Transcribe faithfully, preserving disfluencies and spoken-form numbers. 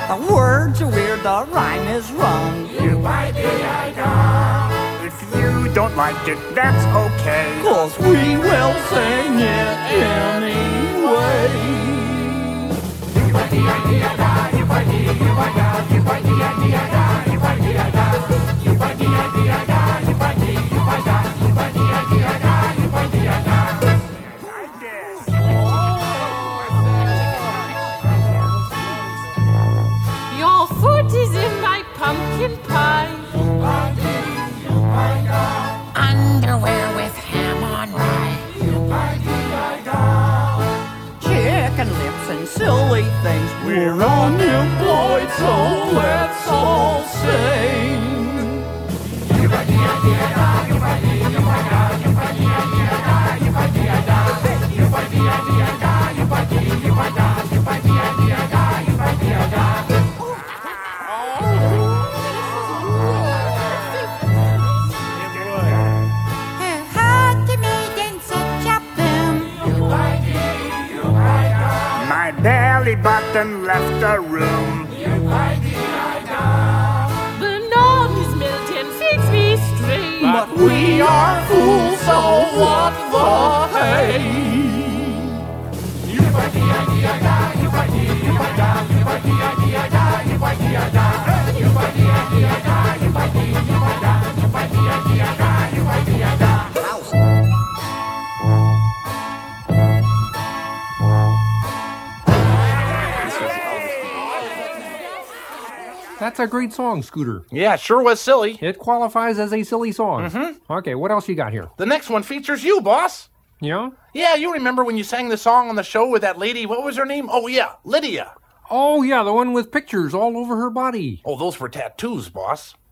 The words are weird, the rhyme is wrong. If you don't like it, that's okay. 'Cause we will sing it anyway. Your foot is in my pumpkin pie. Underwear with ham on rye. Chicken lips and silly things. We're unemployed, so let's all sing. My belly button left the room. Bernard is melting, fix me straight. But we are fools, so what the hey? That's a great song, Scooter. Yeah, sure was silly. It qualifies as a silly song. Mm-hmm. Okay, what else you got here? The next one features you, boss. Yeah? Yeah, you remember when you sang the song on the show with that lady, what was her name? Oh, yeah, Lydia. Oh, yeah, the one with pictures all over her body. Oh, those were tattoos, boss.